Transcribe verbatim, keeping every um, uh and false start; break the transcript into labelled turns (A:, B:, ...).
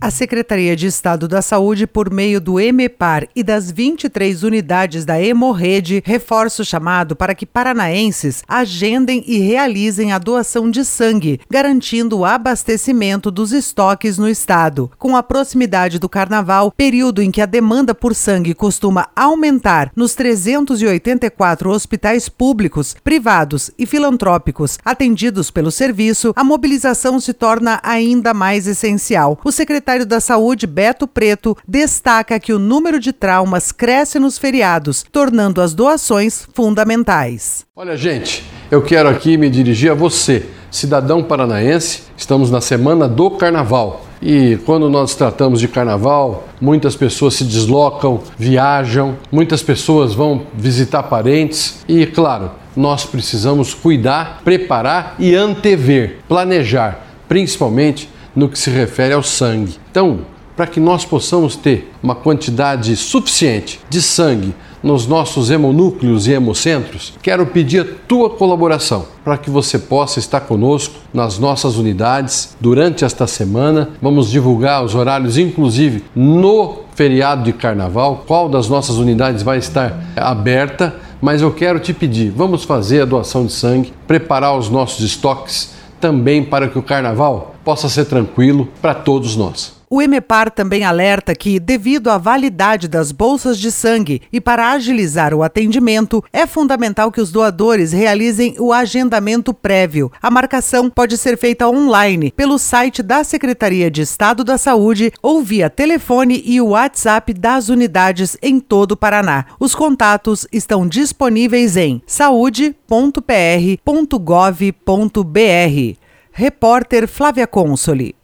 A: A Secretaria de Estado da Saúde, por meio do EMEPAR e das vinte e três unidades da Hemorrede, reforça o chamado para que paranaenses agendem e realizem a doação de sangue, garantindo o abastecimento dos estoques no estado. Com a proximidade do Carnaval, período em que a demanda por sangue costuma aumentar nos trezentos e oitenta e quatro hospitais públicos, privados e filantrópicos atendidos pelo serviço, a mobilização se torna ainda mais essencial. O secretário O secretário da Saúde, Beto Preto, destaca que o número de traumas cresce nos feriados, tornando as doações fundamentais.
B: Olha, gente, eu quero aqui me dirigir a você, cidadão paranaense. Estamos na semana do Carnaval. E quando nós tratamos de Carnaval, muitas pessoas se deslocam, viajam, muitas pessoas vão visitar parentes e, claro, nós precisamos cuidar, preparar e antever, planejar, principalmente no que se refere ao sangue. Então, para que nós possamos ter uma quantidade suficiente de sangue nos nossos hemonúcleos e hemocentros, quero pedir a tua colaboração para que você possa estar conosco nas nossas unidades durante esta semana. Vamos divulgar os horários, inclusive no feriado de Carnaval, qual das nossas unidades vai estar aberta, mas eu quero te pedir, vamos fazer a doação de sangue, preparar os nossos estoques também para que o Carnaval possa ser tranquilo para todos nós.
A: O EMEPAR também alerta que, devido à validade das bolsas de sangue e para agilizar o atendimento, é fundamental que os doadores realizem o agendamento prévio. A marcação pode ser feita online pelo site da Secretaria de Estado da Saúde ou via telefone e o WhatsApp das unidades em todo o Paraná. Os contatos estão disponíveis em saúde ponto p r ponto gov ponto b r. Repórter Flávia Consoli.